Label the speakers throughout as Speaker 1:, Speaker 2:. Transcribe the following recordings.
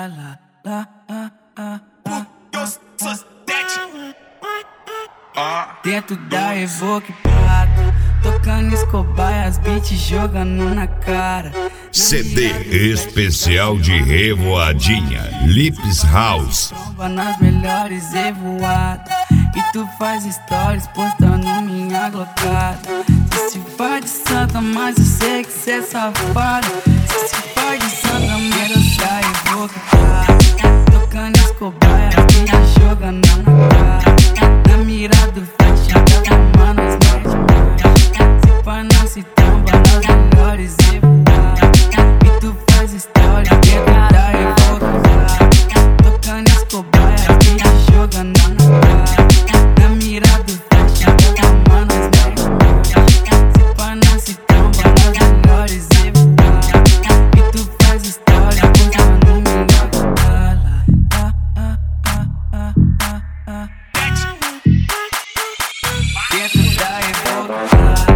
Speaker 1: Dentro da Evoque Prata, tocando Escobar e as beats jogando na cara.
Speaker 2: CD especial de Revoadinha, Lips House.
Speaker 1: Nas melhores revoadas, e tu faz stories postando minha glocada. Se faz de santa, mas eu sei que cê é safado. Se faz de santa, mas eu sei Evoque Prata, tocando Escobar e as beats jogando na cara. Na mira do flash, mano, as mete. Se pá não se tromba nas melhores revoadas, e tu faz história dentro da Evoque Prata, tocando Escobar e as beats jogando na cara. Na mira do flash, mano, as mete. Se pá não se tromba nas melhores revoadas, e tu faz história postando minha glocada. Dentro da Evoque Prata.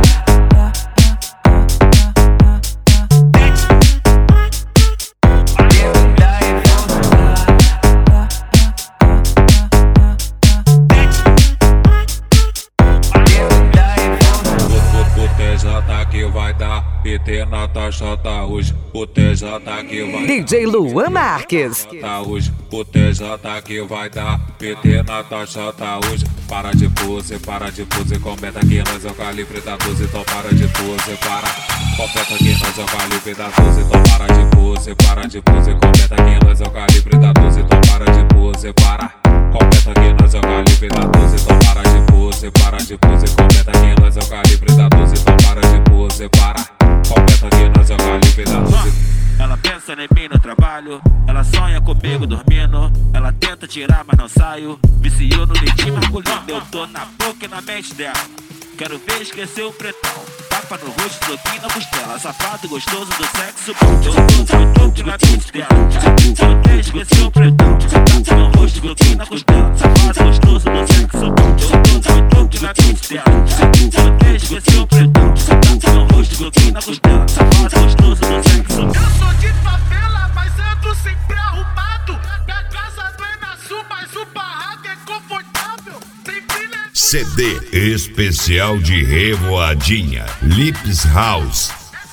Speaker 3: Que vai dar PT na taxa tá hoje. O TJ que vai
Speaker 4: DJ Luan Marques.
Speaker 3: tá hoje. O TJ que vai dar PT na taxa tá hoje. Para de pose, comenta que nós é o calibre da 12. Então para de pose, para. Completa que nós é o calibre da 12. Então para de pose, comenta que nós é o calibre da 12. Então para de pose, para. Completa que nós é o calibre da 12. Então para de pose, comenta que nós é o calibre da 12. Então para de pose, para. Completa que nós é o calibre da 12.
Speaker 5: Ela pensa em mim no trabalho, ela sonha comigo dormindo. Ela tenta tirar, mas não saio. Viciou no dedinho masculino, eu tô na boca e na mente dela. Quero ver esquecer o pretão, tapa no rosto, soquinho na costela. Safado gostoso do sexo, eu tô muito na mente dela. Quero ver esquecer o pretão, tapa no rosto, soquinho na costela. Safado gostoso do sexo, eu tô muito na mente dela. Quero ver esquecer o pretão, tapa no rosto, soquinho na costela. Safado gostoso do sexo.
Speaker 6: Eu sou de favela, mas ando sempre arrumado. Minha casa não é na sul, mas o barraco é confortável. Sempre leve.
Speaker 2: CD especial de Revoadinha, Lips House.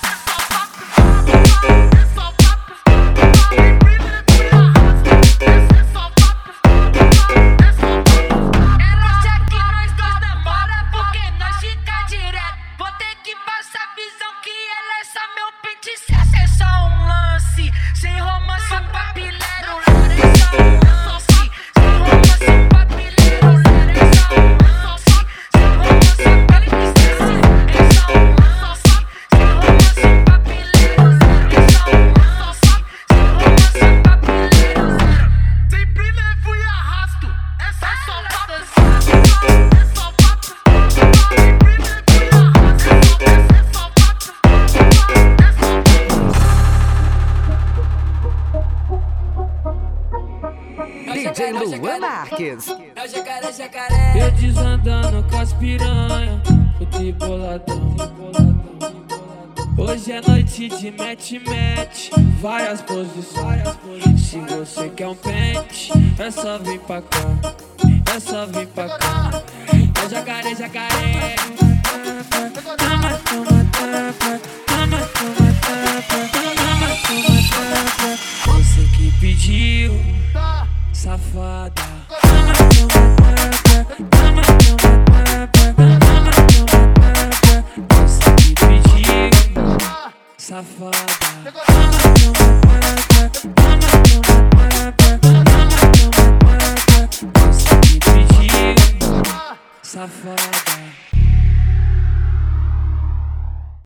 Speaker 4: DJ Luan Marques.
Speaker 1: É o jacaré, jacaré.
Speaker 7: Eu desandando com as piranha, fui boladão. Hoje é noite de match, várias posições. Se você quer um pente, é só vir pra cá, é só vir pra cá. É o jacaré, jacaré. Toma, toma, tapa, toma, toma, tapa, toma, toma, tapa. Você que pediu, safada. Toma, toma, tapa, toma, toma, tapa, toma, toma, tapa. Você que pediu, safada. Toma, toma, tapa, toma, toma, tapa, toma, toma, tapa. Você que pediu, safada.